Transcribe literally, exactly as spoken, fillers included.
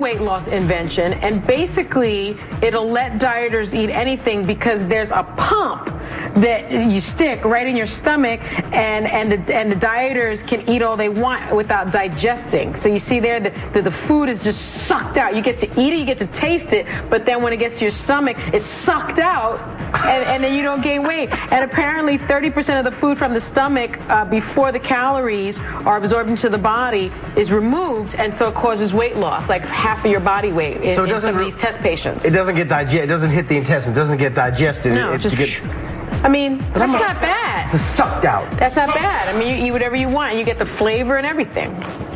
weight loss invention, and basically it'll let dieters eat anything because there's a pump that you stick right in your stomach, and and the, and the dieters can eat all they want without digesting. So you see there that the, the food is just sucked out. You get to eat it, you get to taste it, but then when it gets to your stomach, it's sucked out, and, and then you don't gain weight. And apparently thirty percent of the food from the stomach uh, before the calories are absorbed into the body is removed, and so it causes weight loss, like half of your body weight in, so it in doesn't, some of these test patients. It doesn't get digest. It doesn't hit the intestine. It doesn't get digested. No, it, just. Get, I mean, that's not bad. It's sucked out. That's not bad. I mean, you eat whatever you want. You get the flavor and everything.